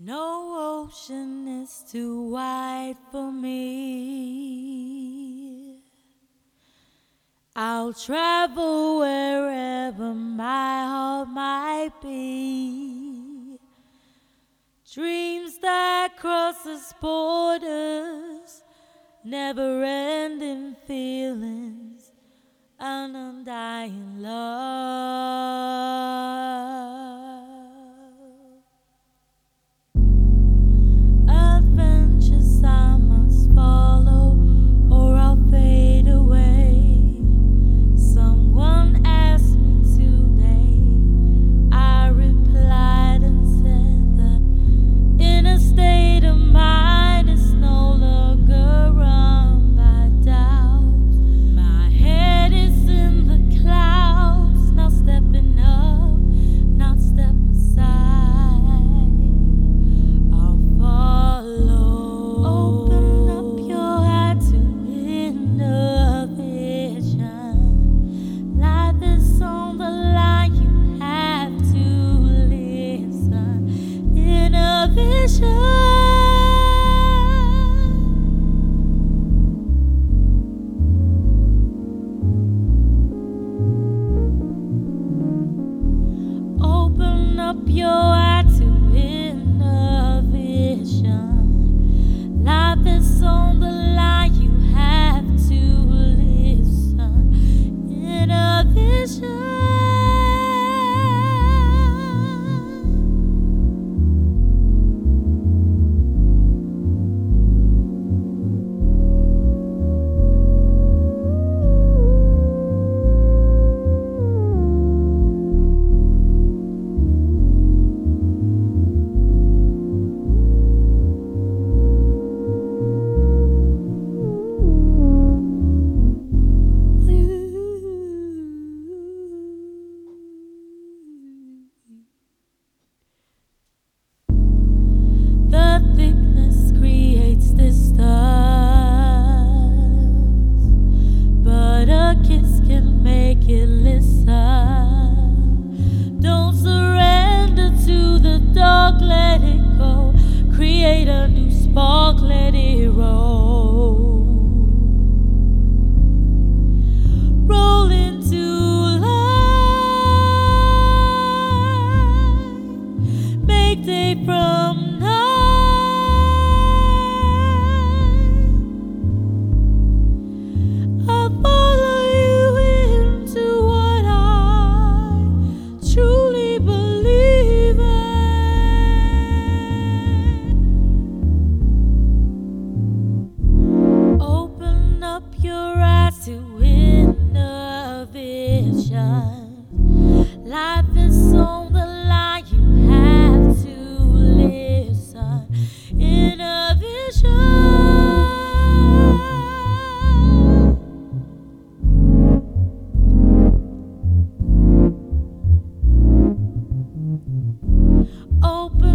No ocean is too wide for me. I'll travel wherever my heart might be. Dreams that crosses borders, never-ending feelings, an undying love. Adventures I must follow, or I'll fade away. Someone asked me today, I replied and said that in a state of mind is no longer run by doubt. My head is in the clouds, not stepping up, not step aside. I'll follow. Open up your heart to inner vision. Life is on the line, you have to listen. Inner vision. Open up your eye to inner vision. Life is on the line, you have to listen. Inner vision. The thickness creates distance, but a kiss can make it listen. Don't surrender to the dark, let it go. Create a new spark, let it roll. Roll into life, make day from night. I'll follow you into what I truly believe in. Open up your eyes to inner vision. Life is on the line, you have to listen. Inner vision. Open